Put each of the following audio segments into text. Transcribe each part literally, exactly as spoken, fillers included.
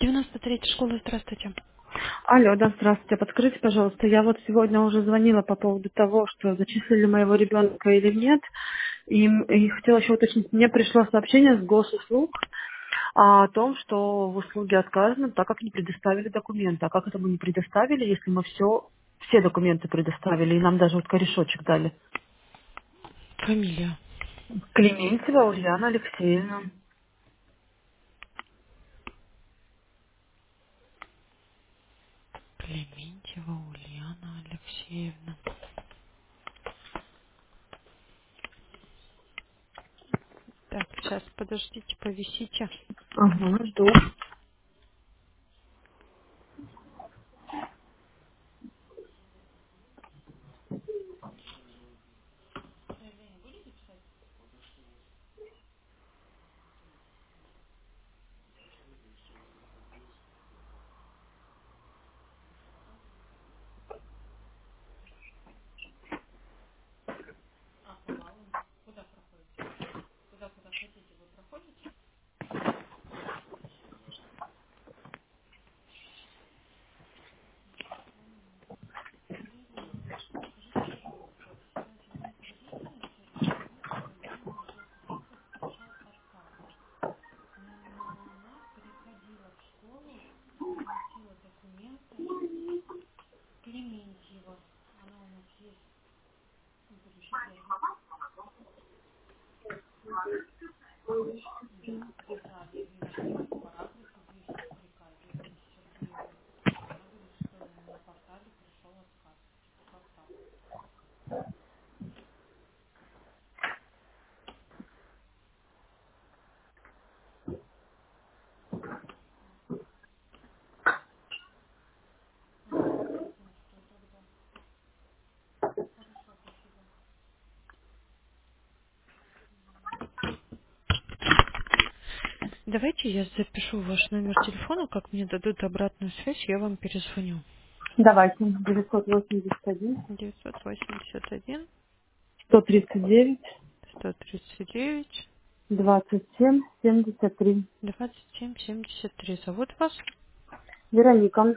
девяносто третья школа, здравствуйте. Алло, да, здравствуйте. Подскажите, пожалуйста, я вот сегодня уже звонила по поводу того, что зачислили моего ребенка или нет. И, м- и хотела еще уточнить, мне пришло сообщение с госуслуг о том, что в услуге отказано, так как не предоставили документы. А как это мы не предоставили, если мы все, все документы предоставили, и нам даже вот корешочек дали? Фамилия. Клементьева Ульяна Алексеевна. Клементьева Ульяна Алексеевна. Так, сейчас, подождите, повисите. Ага, жду. Давайте я запишу ваш номер телефона, как мне дадут обратную связь, я вам перезвоню. Давайте. девятьсот восемьдесят один девятьсот восемьдесят один сто тридцать девять сто тридцать девять двадцать семь семьдесят три. двадцать семь семьдесят три. Зовут вас? Вероника.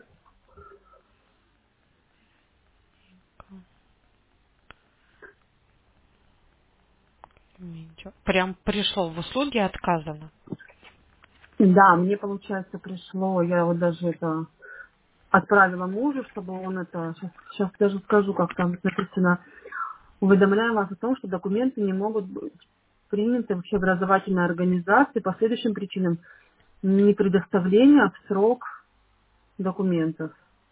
Клементьева. Прям пришел в услуги, отказано. Да, мне, получается, пришло, я вот даже это отправила мужу, чтобы он это, сейчас, сейчас даже скажу, как там написано, уведомляем вас о том, что документы не могут быть приняты в общеобразовательной организации по следующим причинам: не предоставления в срок документов.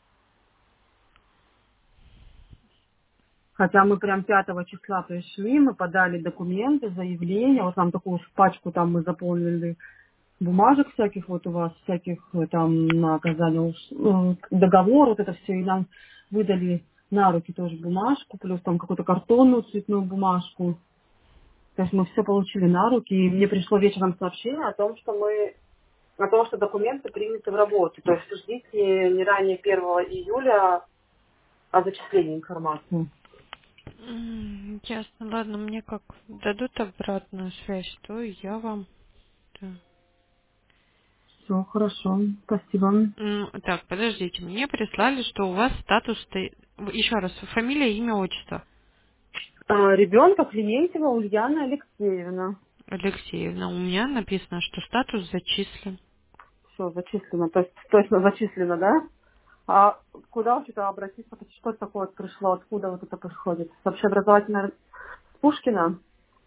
Хотя мы прям пятого числа пришли, мы подали документы, заявление, вот нам такую пачку там мы заполнили бумажек всяких вот у вас, всяких э, там на оказание ус- э, договор, вот это все, и нам выдали на руки тоже бумажку, плюс там какую-то картонную цветную бумажку. То есть мы все получили на руки, и мне пришло вечером сообщение о том, что мы, о том, что документы приняты в работу. То есть ждите не ранее первого июля о зачислении информации. М, Ясно, ладно, мне как дадут обратную связь, то я вам... да. Все, хорошо, спасибо. М, Так, подождите, мне прислали, что у вас статус стоит... Еще раз, фамилия, имя, отчество. А, ребенка Клементьева Ульяна Алексеевна. Алексеевна, у меня написано, что статус зачислен. Все, зачислено. То есть точно зачислено, да? А куда вообще-то обратиться? Что это такое вот пришло? Откуда вот это происходит? С общеобразовательной Пушкина?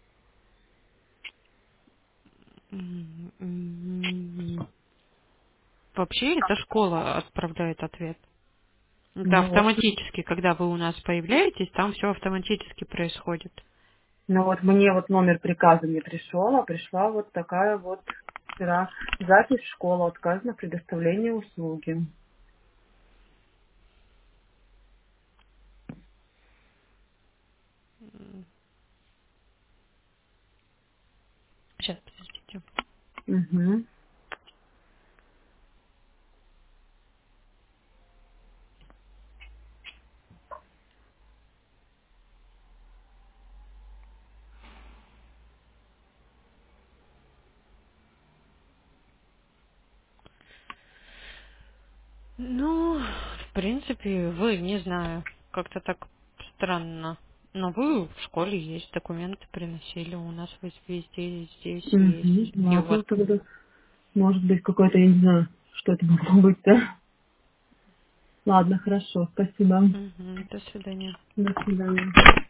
М, м, Вообще, эта школа отправляет ответ. Это Ну вот. автоматически, когда вы у нас появляетесь, там все автоматически происходит. Ну вот мне вот номер приказа не пришел, а пришла вот такая вот вчера запись в школу, отказано в предоставлении услуги. Сейчас, подождите. Угу. Ну, в принципе, вы, не знаю, как-то так странно. Но вы в школе есть, документы приносили, у нас вы везде здесь Угу. есть. И у вас... Ладно, тогда, может быть, какой-то, я не знаю, что это могло быть, да? Ладно, хорошо, спасибо. Мгм, до свидания. До свидания.